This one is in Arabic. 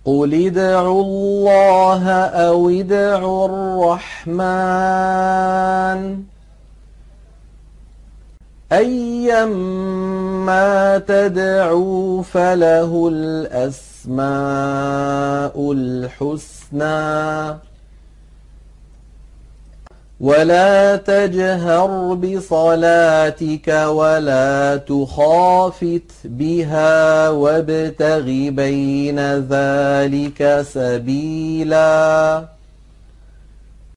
قُلِ ادْعُوا اللَّهَ أَوِ ادْعُوا الرَّحْمَٰنَ أَيًّا مَّا تَدْعُوا فَلَهُ الْأَسْمَاءُ الْحُسْنَىٰ وَلَا تَجْهَرْ بِصَلَاتِكَ وَلَا تُخَافِتْ بِهَا وَابْتَغِ بَيْنَ ذَٰلِكَ سَبِيلًا